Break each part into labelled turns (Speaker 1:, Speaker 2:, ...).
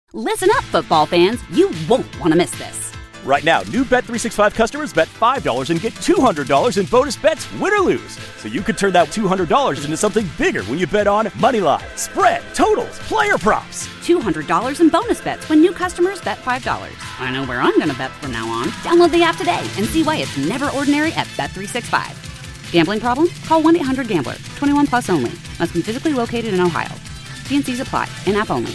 Speaker 1: Listen up, football fans. You won't want to miss this.
Speaker 2: Right now, new Bet365 customers bet $5 and get $200 in bonus bets, win or lose. So you could turn that $200 into something bigger when you bet on moneyline, spread, totals, player props.
Speaker 1: $200 in bonus bets when new customers bet $5. I know where I'm going to bet from now on. Download the app today and see why it's never ordinary at Bet365. Gambling problem? Call 1-800-GAMBLER. 21 plus only. Must be physically located in Ohio. T&Cs apply. In-app only.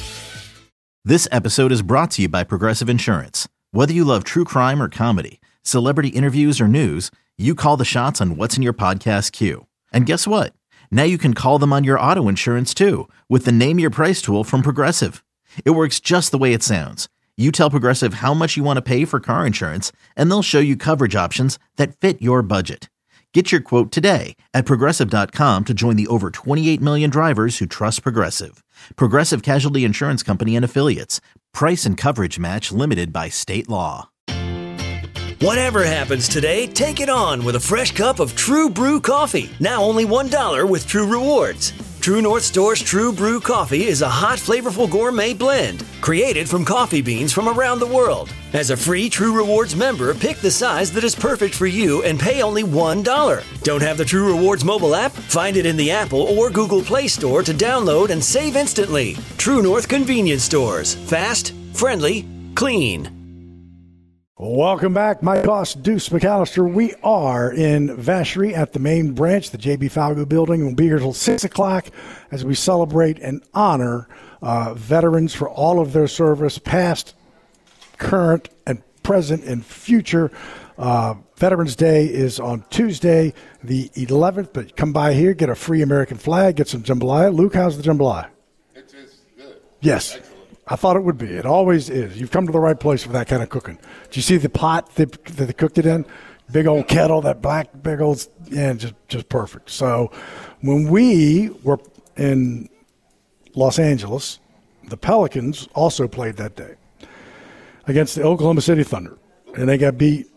Speaker 3: This episode is brought to you by Progressive Insurance. Whether you love true crime or comedy, celebrity interviews or news, you call the shots on what's in your podcast queue. And guess what? Now you can call them on your auto insurance too with the Name Your Price tool from Progressive. It works just the way it sounds. You tell Progressive how much you want to pay for car insurance, and they'll show you coverage options that fit your budget. Get your quote today at Progressive.com to join the over 28 million drivers who trust Progressive. Progressive Casualty Insurance Company and Affiliates. Price and coverage match limited by state law.
Speaker 4: Whatever happens today, take it on with a fresh cup of True Brew coffee. Now only $1 with True Rewards. True North Store's True Brew coffee is a hot, flavorful gourmet blend created from coffee beans from around the world. As a free True Rewards member, pick the size that is perfect for you and pay only $1. Don't have the True Rewards mobile app? Find it in the Apple or Google Play Store to download and save instantly. True North Convenience Stores. Fast, friendly, clean.
Speaker 5: Welcome back. My boss, Deuce McAllister. We are in Vacherie at the main branch, the J.B. Falgout building. We'll be here till 6 o'clock as we celebrate and honor veterans for all of their service, past, current, and present and future. Veterans Day is on Tuesday, the 11th, but come by here, get a free American flag, get some jambalaya. Luke, how's the jambalaya?
Speaker 6: It is good.
Speaker 5: Yes. Excellent. I thought it would be. It always is. You've come to the right place for that kind of cooking. Did you see the pot that they cooked it in? Big old kettle, that black, big old, yeah, just perfect. So when we were in Los Angeles, the Pelicans also played that day against the Oklahoma City Thunder. And they got beat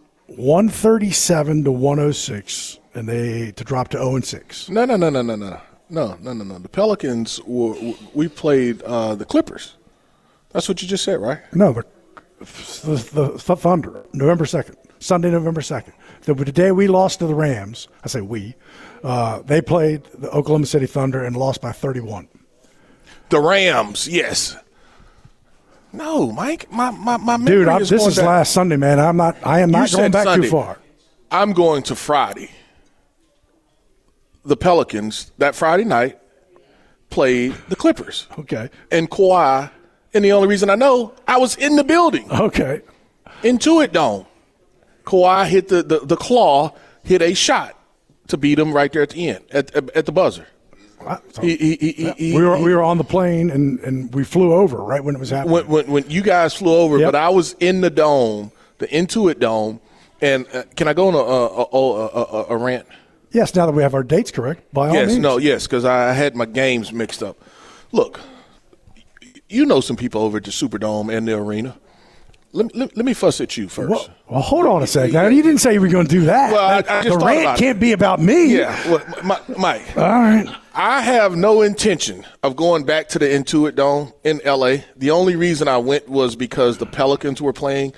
Speaker 5: 137-106, and to drop to 0-6.
Speaker 6: No. The Pelicans we played the Clippers. That's what you just said, right?
Speaker 5: No, the Thunder, November 2nd, Sunday, November 2nd. The day we lost to the Rams, I say we, they played the Oklahoma City Thunder and lost by 31.
Speaker 6: The Rams, yes. No, Mike, my memory
Speaker 5: dude, this is last Sunday, man. I am not going back Sunday. Too far.
Speaker 6: I'm going to Friday. The Pelicans that Friday night played the Clippers.
Speaker 5: Okay.
Speaker 6: And Kawhi. And the only reason I know, I was in the building.
Speaker 5: Okay.
Speaker 6: Intuit Dome. Kawhi hit the claw, hit a shot to beat him right there at the end, at the buzzer.
Speaker 5: So, we were on the plane and we flew over right when it was happening.
Speaker 6: When you guys flew over,
Speaker 5: yep.
Speaker 6: But I was in the dome, the Intuit Dome, and can I go on a rant?
Speaker 5: Yes, now that we have our dates correct, by all means.
Speaker 6: Yes, because I had my games mixed up. Look. You know some people over at the Superdome and the arena. Let me fuss at you first.
Speaker 5: Well, hold on a second. Now, you didn't say you were going to do that.
Speaker 6: Well, I just
Speaker 5: the rant can't be about me.
Speaker 6: Yeah, well, Mike.
Speaker 5: All right.
Speaker 6: I have no intention of going back to the Intuit Dome in L.A. The only reason I went was because the Pelicans were playing.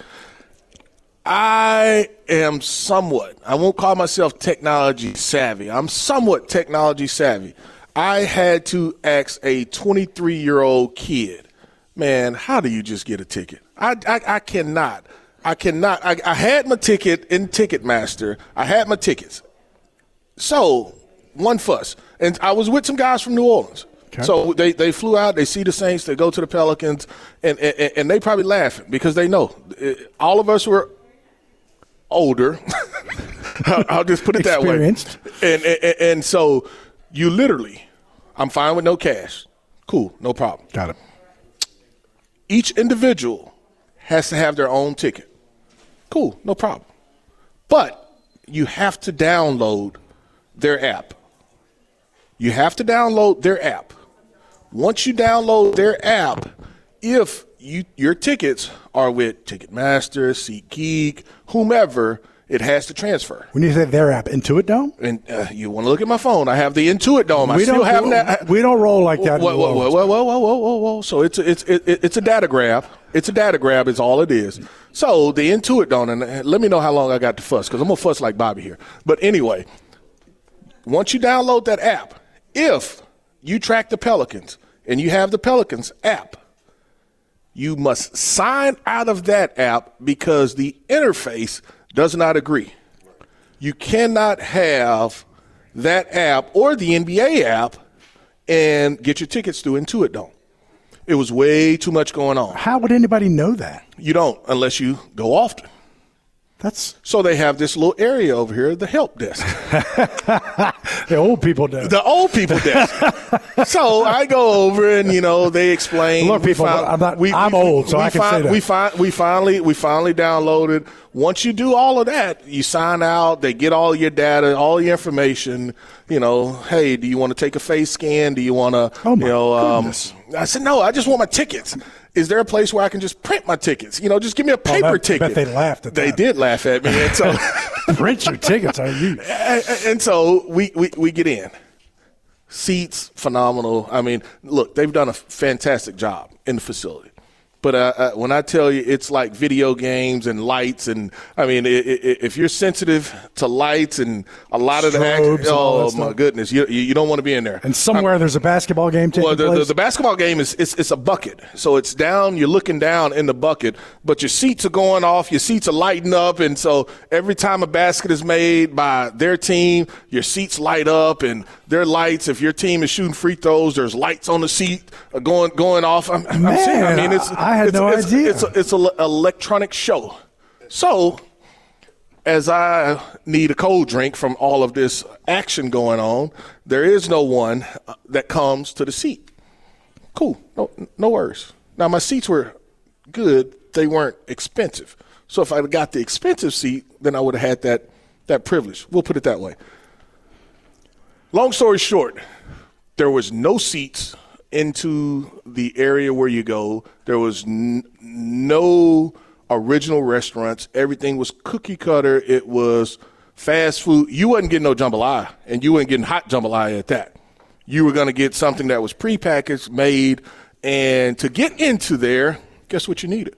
Speaker 6: I am somewhat, I won't call myself technology savvy. I'm somewhat technology savvy. I had to ask a 23-year-old kid, man, how do you just get a ticket? I cannot. I had my ticket in Ticketmaster. I had my tickets. So, one fuss. And I was with some guys from New Orleans. Okay. So they flew out, they see the Saints, they go to the Pelicans, and they probably laughing because they know. All of us were older. I'll just put it that way. And so – you literally, I'm fine with no cash. Cool, no problem.
Speaker 5: Got it.
Speaker 6: Each individual has to have their own ticket. Cool, no problem. But you have to download their app. You have to download their app. Once you download their app, if your tickets are with Ticketmaster, SeatGeek, whomever, It has to transfer.
Speaker 5: When you say their app, Intuit Dome?
Speaker 6: And you want to look at my phone. I have the Intuit Dome.
Speaker 5: We don't roll like that.
Speaker 6: Whoa. So it's a data grab. It's a data grab is all it is. So the Intuit Dome, and let me know how long I got to fuss, because I'm going to fuss like Bobby here. But anyway, once you download that app, if you track the Pelicans and you have the Pelicans app, you must sign out of that app because the interface does not agree. You cannot have that app or the NBA app and get your tickets through Intuit Dome. It was way too much going on.
Speaker 5: How would anybody know that?
Speaker 6: You don't unless you go often. So they have this little area over here, the help desk.
Speaker 5: The old people desk.
Speaker 6: The old people desk. So I go over and, they explain.
Speaker 5: Look, people, I'm old, so I can say that.
Speaker 6: We finally downloaded. Once you do all of that, you sign out. They get all your data, all your information. Hey, do you want to take a face scan? Do you want to,
Speaker 5: goodness.
Speaker 6: I said, no, I just want my tickets. Is there a place where I can just print my tickets? Just give me a paper ticket.
Speaker 5: I bet they laughed at that.
Speaker 6: They did laugh at me. And so
Speaker 5: print your tickets, are you?
Speaker 6: And so we get in. Seats, phenomenal. I mean, look, they've done a fantastic job in the facility. But when I tell you it's like video games and lights, and I mean, if you're sensitive to lights and a lot of the action, oh my goodness, you don't want to be in there.
Speaker 5: And somewhere there's a basketball game taking place?
Speaker 6: The basketball game it's a bucket. So it's down, you're looking down in the bucket, but your seats are going off, your seats are lighting up, and so every time a basket is made by their team, your seats light up, and their lights, if your team is shooting free throws, there's lights on the seat going off. I'm saying, I mean,
Speaker 5: I had no idea.
Speaker 6: It's an electronic show. So, as I need a cold drink from all of this action going on, there is no one that comes to the seat. Cool. No worries. Now, my seats were good. They weren't expensive. So if I got the expensive seat, then I would have had that privilege. We'll put it that way. Long story short, there was no seats into the area where you go. There was no original restaurants. Everything was cookie cutter. It was fast food. You wasn't getting no jambalaya, and you weren't getting hot jambalaya at that. You were going to get something that was prepackaged, made, and to get into there, guess what you needed?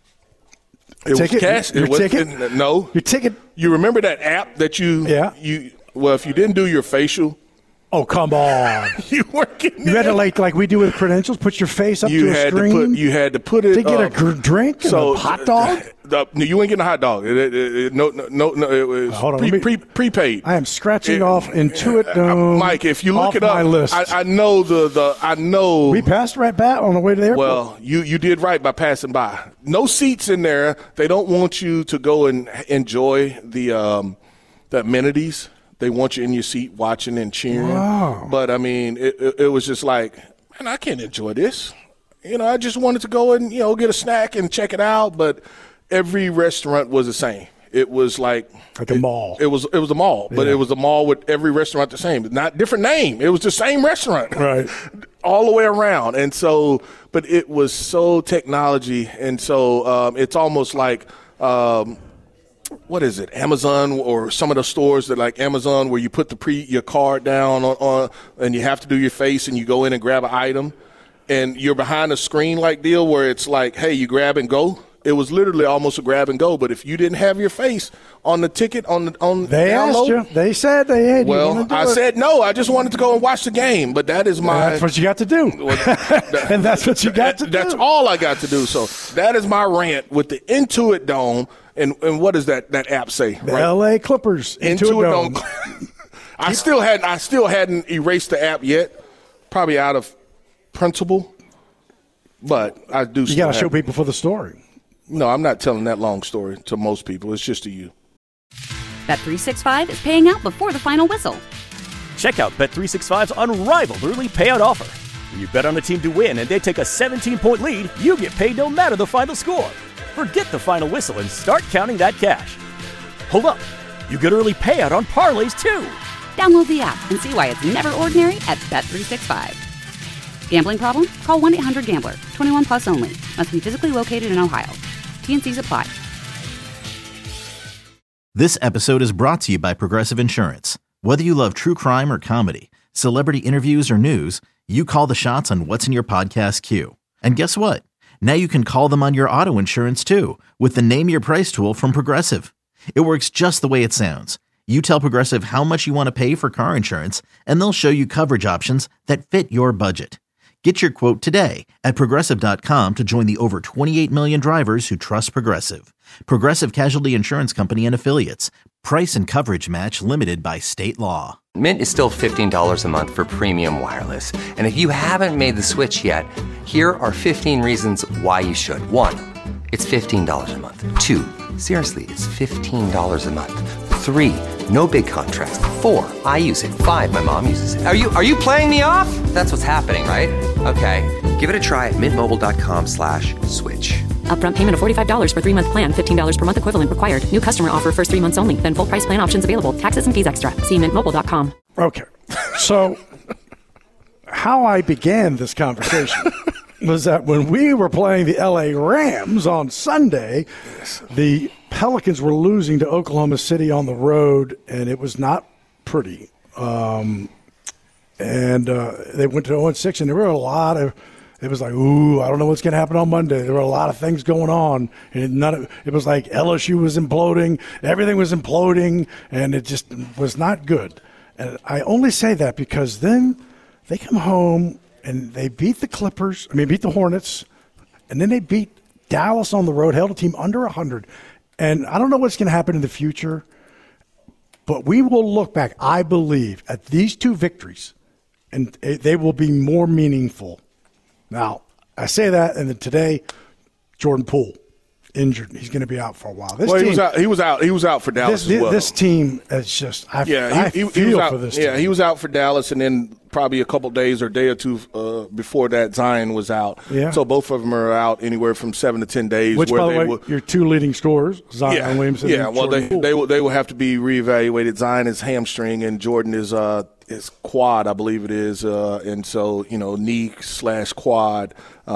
Speaker 6: It was cash.
Speaker 5: Your ticket?
Speaker 6: No.
Speaker 5: Your ticket?
Speaker 6: You remember that app that well, if you didn't do your facial.
Speaker 5: Oh, come on.
Speaker 6: You weren't getting
Speaker 5: You had to, like we do with credentials, put your face up to a screen?
Speaker 6: You had to put it
Speaker 5: to get a drink and a hot dog?
Speaker 6: You ain't getting a hot dog. No, it was prepaid.
Speaker 5: I am scratching off Intuit Dome.
Speaker 6: Mike, if you look it up,
Speaker 5: my list.
Speaker 6: I know I know.
Speaker 5: We passed right by on the way to the airport.
Speaker 6: Well, you did right by passing by. No seats in there. They don't want you to go and enjoy the amenities. They want you in your seat watching and cheering.
Speaker 5: Wow.
Speaker 6: But, I mean, it was just like, man, I can't enjoy this. I just wanted to go and, get a snack and check it out. But every restaurant was the same. It was like
Speaker 5: a mall.
Speaker 6: It was a mall, but it was a mall with every restaurant the same. Not different name. It was the same restaurant.
Speaker 5: Right.
Speaker 6: All the way around. And so, but it was so technology. And so it's almost like what is it, Amazon or some of the stores that like Amazon where you put your card down on and you have to do your face and you go in and grab an item and you're behind a screen like deal where it's like, hey, you grab and go. It was literally almost a grab and go, but if you didn't have your face on the ticket on
Speaker 5: they
Speaker 6: download,
Speaker 5: asked you. They said they had you.
Speaker 6: Well, I said no. I just wanted to go and watch the game, but that's
Speaker 5: what you got to do, and that's what you got to do.
Speaker 6: That's all I got to do. So that is my rant with the Intuit Dome. And what does that app say?
Speaker 5: The LA Clippers Intuit Dome.
Speaker 6: I still hadn't erased the app yet, probably out of principle, but I do.
Speaker 5: You got to show people for the story.
Speaker 6: No, I'm not telling that long story to most people. It's just to you.
Speaker 1: Bet365 is paying out before the final whistle.
Speaker 2: Check out Bet365's unrivaled early payout offer. When you bet on a team to win and they take a 17-point lead, you get paid no matter the final score. Forget the final whistle and start counting that cash. Hold up. You get early payout on parlays, too.
Speaker 1: Download the app and see why it's never ordinary at Bet365. Gambling problem? Call 1-800-GAMBLER. 21 plus only. Must be physically located in Ohio. T&Cs apply.
Speaker 3: This episode is brought to you by Progressive Insurance. Whether you love true crime or comedy, celebrity interviews or news, you call the shots on what's in your podcast queue. And guess what? Now you can call them on your auto insurance too with the Name Your Price tool from Progressive. It works just the way it sounds. You tell Progressive how much you want to pay for car insurance, and they'll show you coverage options that fit your budget. Get your quote today at Progressive.com to join the over 28 million drivers who trust Progressive. Progressive Casualty Insurance Company and Affiliates. Price and coverage match limited by state law.
Speaker 7: Mint is still $15 a month for premium wireless. And if you haven't made the switch yet, here are 15 reasons why you should. 1, it's $15 a month. 2, seriously, it's $15 a month. 3, no big contrast. 4, I use it. 5, my mom uses it. Are you playing me off? That's what's happening, right? Okay, give it a try at mintmobile.com/switch.
Speaker 8: Upfront payment of $45 for 3-month plan, $15 per month equivalent required. New customer offer first 3 months only. Then full price plan options available. Taxes and fees extra. See mintmobile.com.
Speaker 5: Okay. So how I began this conversation was that when we were playing the LA Rams on Sunday, the Pelicans were losing to Oklahoma City on the road, and it was not pretty. And they went to 0-6, and there were a lot of – it was like, ooh, I don't know what's going to happen on Monday. There were a lot of things going on. And it was like LSU was imploding. Everything was imploding, and it just was not good. And I only say that because then they come home and they beat the Hornets, and then they beat Dallas on the road, held a team under 100. And I don't know what's going to happen in the future, but we will look back, I believe, at these 2 victories, and they will be more meaningful. Now, I say that, and then today, Jordan Poole injured. He's going to be out for a while.
Speaker 6: He was out for Dallas as well.
Speaker 5: This team is just. I feel for this team.
Speaker 6: Yeah, he was out for Dallas, and then probably a couple days or day or two before that, Zion was out. Yeah. So both of them are out anywhere from 7 to 10 days.
Speaker 5: Which, by the way, your 2 leading scorers, Zion Williamson.
Speaker 6: Yeah. Well, they will have to be reevaluated. Zion is hamstring, and Jordan is quad, I believe it is, and so knee/quad,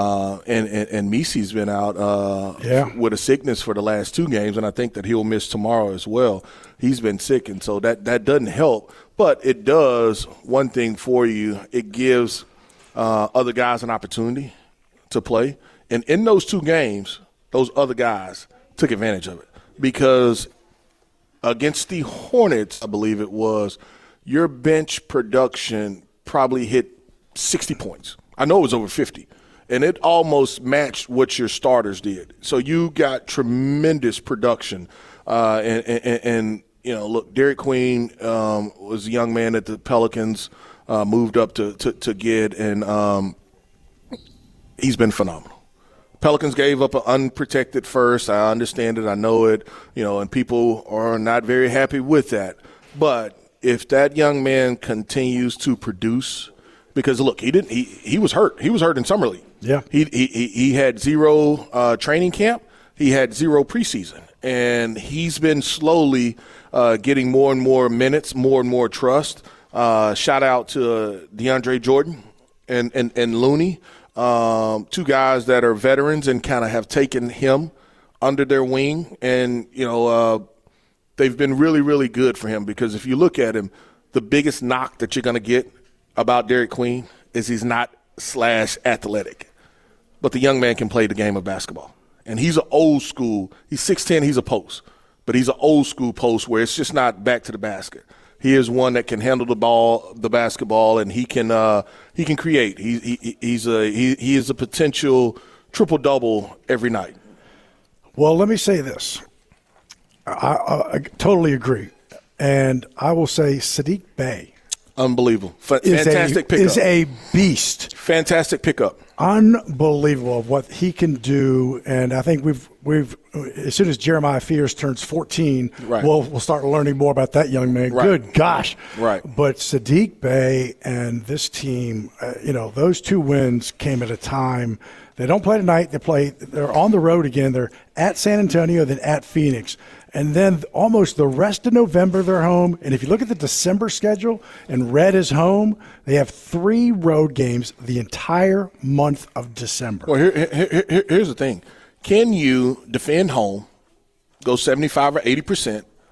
Speaker 6: and Misi's been out with a sickness for the last 2 games, and I think that he'll miss tomorrow as well. He's been sick, and so that doesn't help, but it does one thing for you. It gives other guys an opportunity to play, and in those 2 games, those other guys took advantage of it because against the Hornets, I believe it was, your bench production probably hit 60 points. I know it was over 50, and it almost matched what your starters did. So you got tremendous production. And look, Derek Queen was a young man that the Pelicans moved up to get, and he's been phenomenal. Pelicans gave up an unprotected first. I understand it. I know it. And people are not very happy with that. But if that young man continues to produce, because look, he was hurt. He was hurt in summer league.
Speaker 5: Yeah.
Speaker 6: He had 0 training camp. He had 0 preseason, and he's been slowly getting more and more minutes, more and more trust. Shout out to DeAndre Jordan and Looney, 2 guys that are veterans and kind of have taken him under their wing, and they've been really, really good for him because if you look at him, the biggest knock that you're going to get about Derek Queen is he's not /athletic. But the young man can play the game of basketball. And he's an old school. He's 6'10", he's a post. But he's an old school post where it's just not back to the basket. He is one that can handle the basketball, and he can create. He is a potential triple-double every night.
Speaker 5: Well, let me say this. I totally agree. And I will say Saddiq Bey.
Speaker 6: Unbelievable. Fantastic pickup.
Speaker 5: Is a beast.
Speaker 6: Fantastic pickup.
Speaker 5: Unbelievable of what he can do. And I think we've as soon as Jeremiah Fears turns 14,
Speaker 6: right,
Speaker 5: we'll start learning more about that young man.
Speaker 6: Right.
Speaker 5: Good gosh.
Speaker 6: Right.
Speaker 5: But Saddiq Bey and this team, those 2 wins came at a time. They don't play tonight. They're on the road again. They're at San Antonio, then at Phoenix. And then almost the rest of November, they're home. And if you look at the December schedule, and Red is home, they have 3 road games the entire month of December.
Speaker 6: Well, here's the thing. Can you defend home, go 75 or 80%,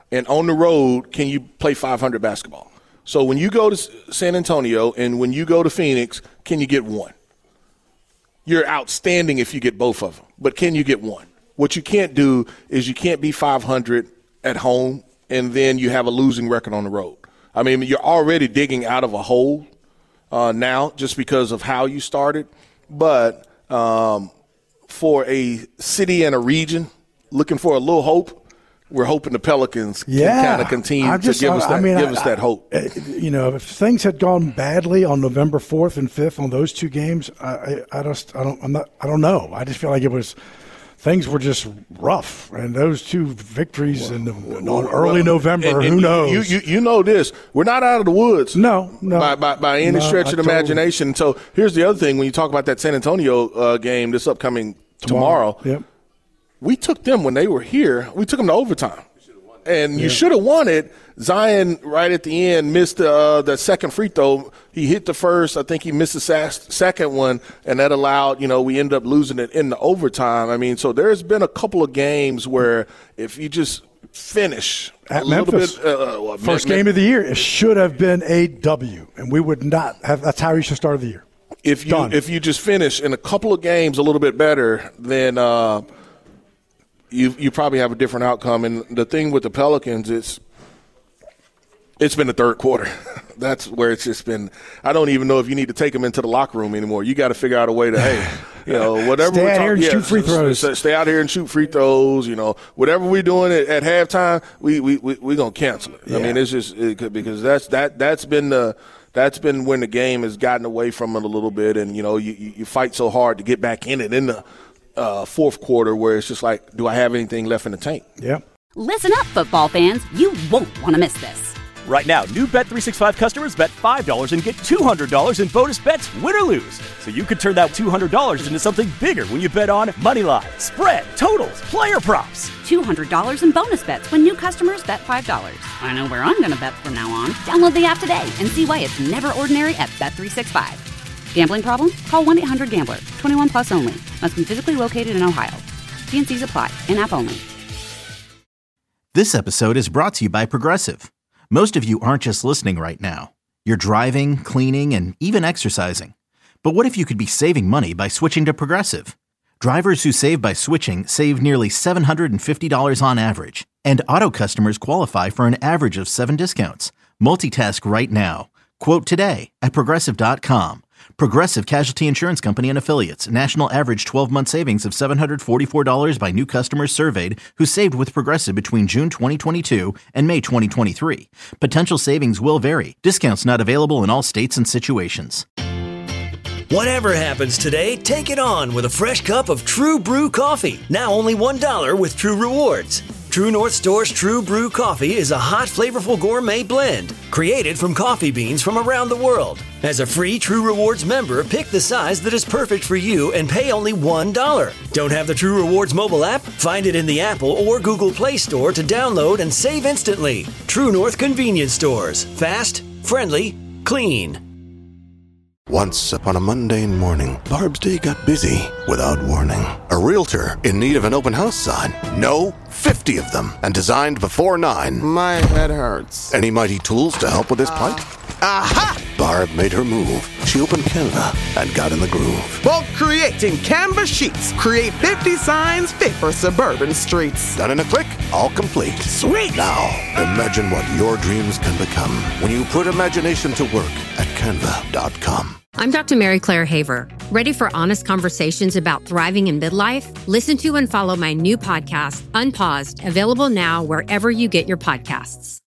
Speaker 6: And on the road, can you play 500 basketball? So when you go to San Antonio and when you go to Phoenix, can you get one? You're outstanding if you get both of them, but can you get one? What you can't do is you can't be 500 at home and then you have a losing record on the road. I mean, you're already digging out of a hole now just because of how you started. But for a city and a region looking for a little hope, we're hoping the Pelicans can kind of continue to give us that hope.
Speaker 5: You know, if things had gone badly on November 4th and 5th on those two games, I don't know. I just feel like things were just rough, and those two victories in early November. Who knows?
Speaker 6: You know this. We're not out of the woods.
Speaker 5: No.
Speaker 6: By any stretch of the imagination. So here's the other thing: when you talk about that San Antonio game this upcoming tomorrow.
Speaker 5: Yep.
Speaker 6: We took them when they were here. We took them to overtime. And you should have won it. Zion, right at the end, missed the second free throw. He hit the first. I think he missed the second one, and that allowed, we ended up losing it in the overtime. I mean, so there's been a couple of games where if you just finish
Speaker 5: at Memphis, first game of the year, it should have been a W, and we would not have – that's how you should start the year.
Speaker 6: If you just finish in a couple of games a little bit better, then you probably have a different outcome. And the thing with the Pelicans, it's been the third quarter. That's where it's just been. I don't even know if you need to take them into the locker room anymore. You got to figure out a way to, whatever.
Speaker 5: Stay out here and shoot free throws.
Speaker 6: Stay out here and shoot free throws. Whatever we're doing at halftime, we gonna cancel it. Yeah. I mean, it's just because that's been when the game has gotten away from it a little bit, and you fight so hard to get back in it in the fourth quarter where it's just like, do I have anything left in the tank?
Speaker 5: Yeah.
Speaker 1: Listen up, football fans. You won't want to miss this.
Speaker 2: Right now, new Bet365 customers bet $5 and get $200 in bonus bets, win or lose. So you could turn that $200 into something bigger when you bet on money line, spread, totals, player props.
Speaker 1: $200 in bonus bets when new customers bet $5. I know where I'm going to bet from now on. Download the app today and see why it's never ordinary at Bet365. Gambling problem? Call 1-800-GAMBLER. 21 plus only. Must be physically located in Ohio. T&Cs apply. In-app only.
Speaker 3: This episode is brought to you by Progressive. Most of you aren't just listening right now. You're driving, cleaning, and even exercising. But what if you could be saving money by switching to Progressive? Drivers who save by switching save nearly $750 on average. And auto customers qualify for an average of 7 discounts. Multitask right now. Quote today at Progressive.com. Progressive Casualty Insurance Company and Affiliates. National average 12-month savings of $744 by new customers surveyed who saved with Progressive between June 2022 and May 2023. Potential savings will vary. Discounts not available in all states and situations.
Speaker 4: Whatever happens today, take it on with a fresh cup of True Brew coffee. Now only $1 with True Rewards. True North Store's True Brew coffee is a hot, flavorful gourmet blend created from coffee beans from around the world. As a free True Rewards member, pick the size that is perfect for you and pay only $1. Don't have the True Rewards mobile app? Find it in the Apple or Google Play Store to download and save instantly. True North Convenience Stores. Fast, friendly, clean.
Speaker 9: Once upon a mundane morning, Barb's day got busy without warning. A realtor in need of an open house sign. No, 50 of them, and designed before 9.
Speaker 10: My head hurts.
Speaker 9: Any mighty tools to help with his plight?
Speaker 10: Aha!
Speaker 9: Barb made her move. She opened Canva and got in the groove.
Speaker 10: Bulk creating Canva sheets. Create 50 signs fit for suburban streets.
Speaker 9: Done in a click, all complete.
Speaker 10: Sweet!
Speaker 9: Now, imagine what your dreams can become when you put imagination to work at Canva.com.
Speaker 11: I'm Dr. Mary Claire Haver. Ready for honest conversations about thriving in midlife? Listen to and follow my new podcast, Unpaused, available now wherever you get your podcasts.